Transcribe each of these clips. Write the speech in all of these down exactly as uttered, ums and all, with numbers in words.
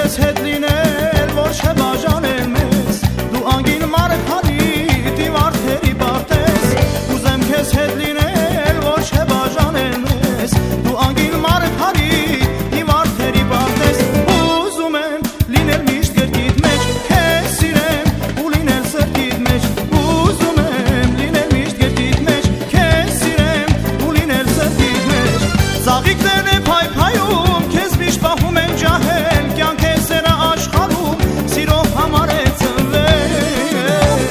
քեզ հետ լինել, ոչ թե բաժանել մեզ, դու անգին մարքարիտ իմ արդերի բարտես, ուզեմ քեզ հետ լինել, ոչ թե բաժանել մեզ, դու անգին մարքարիտ իմ արդերի բարտես, ուզում եմ լինել միշտ գրկիդ մեջ, քեզ սիրեմ ու լինել սրտիդ մեջ, ուզում եմ լինել միշտ գրկիդ մեջ, քեզ սիրեմ ու լինել սրտիդ մեջ, ծաղիկներն է փայփայում, քեզ միշտ պահում են ջահել, կյանք է սերը աշխարհում, սիրո համար է ծնվել,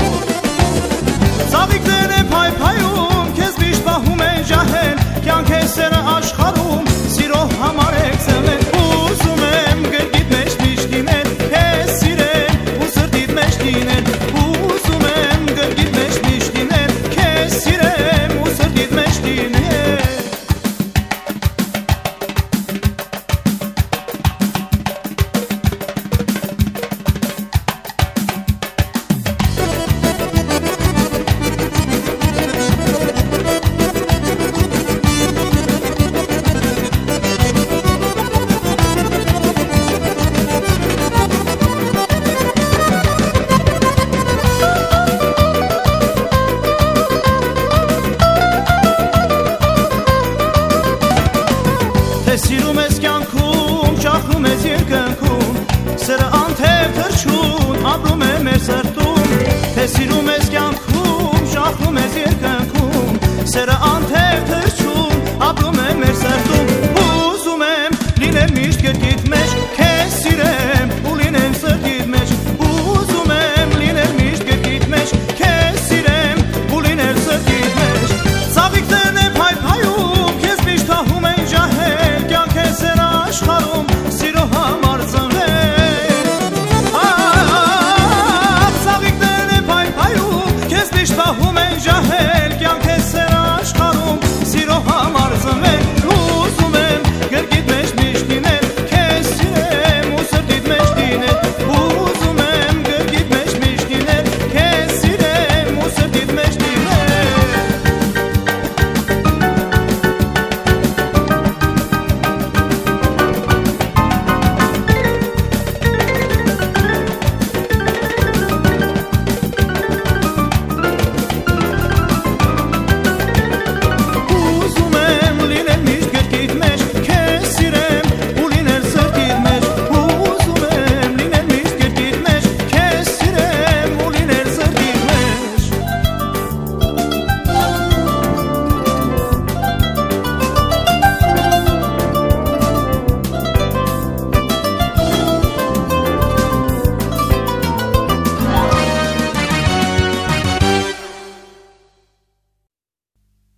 ծաղիկներն է փայփայում, քեզ միշտ պահում են ջահել, կյանք է սերը աշխարհում, սիրո համար է ծնվել, ուզում եմ գրկիդ մեջ միշտ լինել, քեզ սիրեմ ու սրտիդ մեջ լինել, ուզում եմ գրկիդ մեջ միշտ լինել, քեզ սիրեմ ու սրտիդ մեջ լինել. Թե սիրում ես կյանքում, ճախնում ես երկնքում, սերը անթև թրջուն, ապրում է մեր սերը